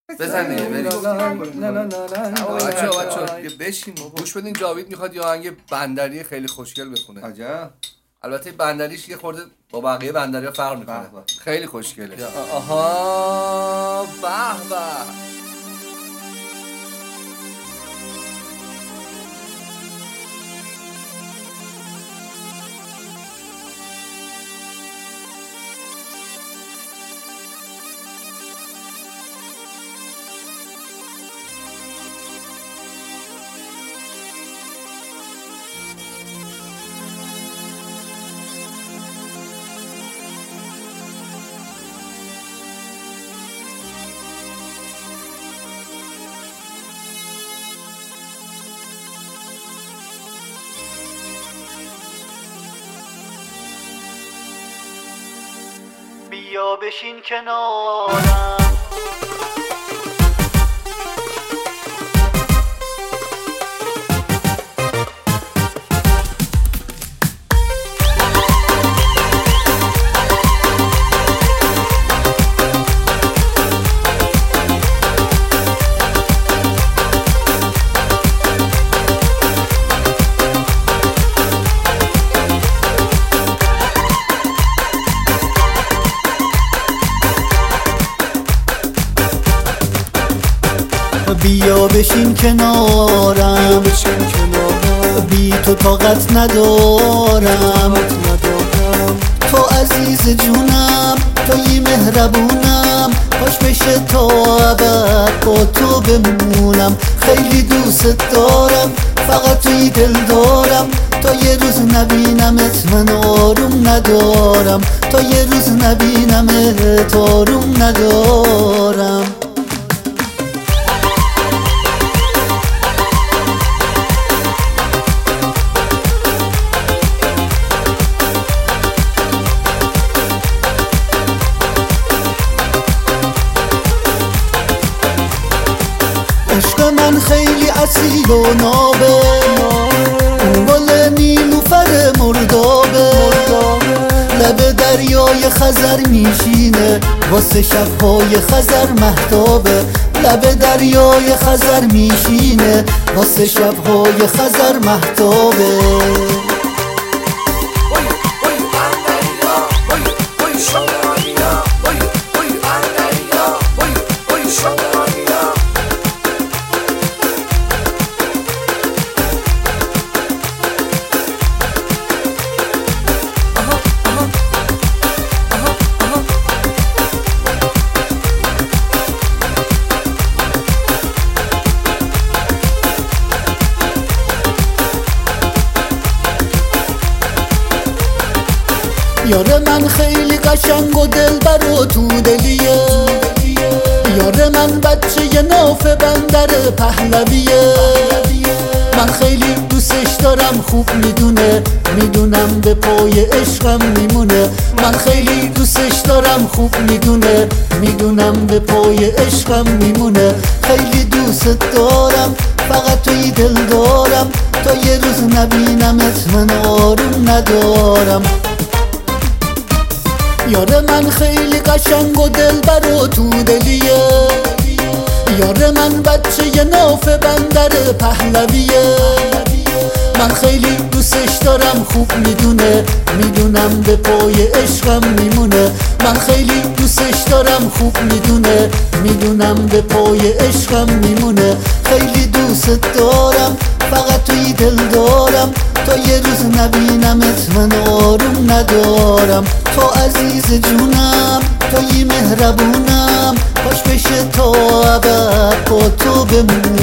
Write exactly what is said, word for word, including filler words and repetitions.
بزن دیگه بریم. بچه‌ها بچه‌ها بشین گوش بدین. جاوید میخواد یه آهنگ بندری خیلی خوشگل بخونه. عجب. البته بندریش یه خورده با بقیه بندری‌ها فرق میکنه. خیلی خوشگله. آها به به. بیا بشین کنارم بیا بشین کنارم بی تو طاقت ندارم تو عزیز جونم توی مهربونم خوش بشه تا ابد با تو بمونم خیلی دوست دارم فقط توی دل دارم تا یه روز نبینمت من آروم ندارم تا یه روز نبینمت آروم ندارم عشق من خیلی اصیل و نابه اون گل نیلوفر مردابه لب دریای خزر میشینه واسه شبهای خزر مهتابه لب دریای خزر میشینه واسه شبهای خزر مهتابه یار من خیلی قشنگ و دلبر و تو دلیه یار من بچه ی ناف بندر پهلویه من خیلی دوستش دارم خوب میدونه میدونم به پای عشقم میمونه من خیلی دوستش دارم خوب میدونه میدونم به پای عشقم میمونه خیلی دوست دارم فقط توی دل دارم تا یه روز نبینمت من آروم ندارم یار من خیلی قشنگ و دلبر و تو دلیه یار من بچه ی ناف بندر پهلویه من خیلی دوستش دارم خوب میدونه میدونم به پای عشقم میمونه من خیلی دوستش دارم خوب میدونه میدونم به پای عشقم میمونه خیلی دوست دارم فقط توی دل دارم تا یه روز نبینمت من آروم ندارم تو عزیز جونم توی مهربونم خوش بشه تا ابد با تو بمونم